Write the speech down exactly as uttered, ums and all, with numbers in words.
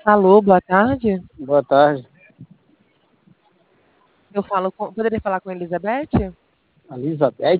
Alô, boa tarde. Boa tarde. Eu falo com poderia falar com a Elizabeth? Elizabeth?